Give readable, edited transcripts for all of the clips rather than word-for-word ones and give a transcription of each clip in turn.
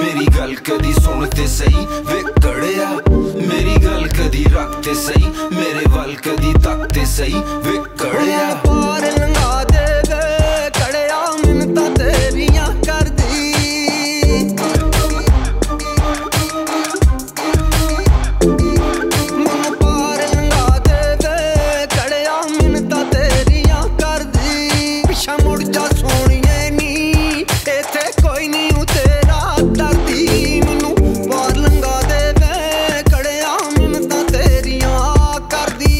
मेरी गल कदी सुन ते सही वे कड़िया, मेरी गल कदी रख ते सही, मेरे वल कदी तक ते सही वे कड़िया। पार लंघा दे वे कड़िया मिन्नतां तेरियां करदी, मैनू पार लंघा दे वे कड़िया मिन्नतां तेरियां करदी। पिछा मुड़ जा सोहणिए नी इत्थे कोई नहीं तेरा दर्दी, मैनू पार लंघा दे वे कड़िया मिन्नतां तेरियां करदी।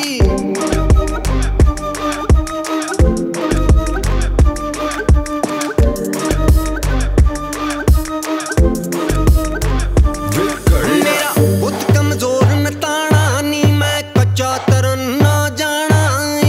मेरा बुत कमजोर नताना नी मैं कच्चा तरन ना जाना,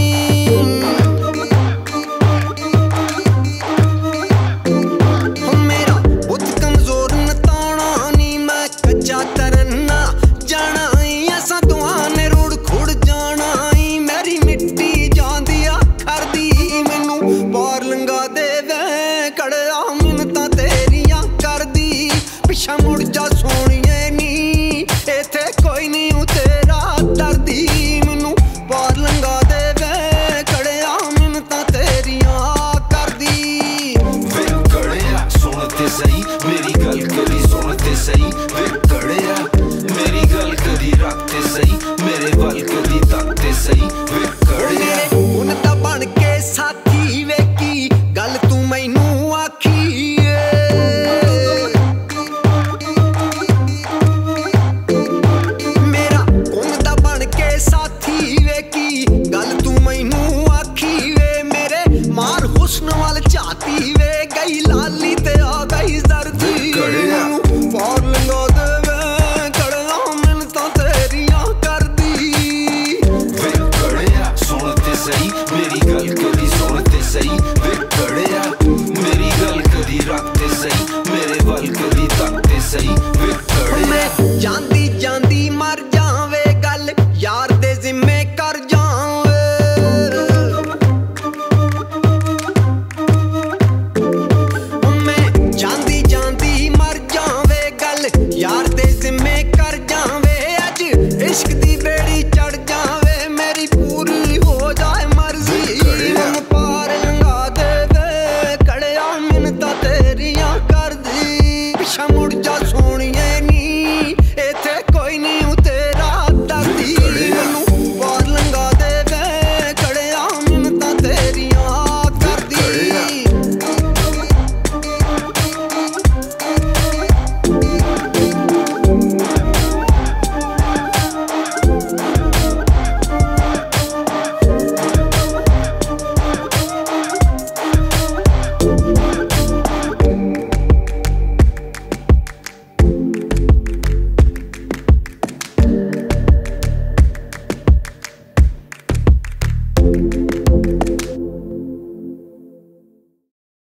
मेरा बुत कमजोर नताना नी मैं कच्चा तरन ना जाना। ऐसा दुआ ने रुड़ खुड़ जाना, मेरी मिट्टी जांदी आखर दी, मैनू पार लंघा दे वे कड़िया मिन्नतां तेरियां करदी। पिछा मुड़ जा सोहणिए नी इत्थे कोई नहीं तेरा दर्दी, मैनू पार लंघा दे वे कड़िया मिन्नतां तेरियां करदी। वे कड़िया सुन ते सही, मेरी गल कदी सुन ते सही वे कड़िया, मेरी गल कदी रख ते सही, मेरे वल कदी तक ते सही वे कड़िया। हुण तां बन के साथी वेखी गल तू मैनू आखी मेरा हुण तां बन के साथी वेखी गल तू मैनू आखी वे। मेरे मार हुस्न वाल झाती वे गई लाली ते आ गई जर्दी।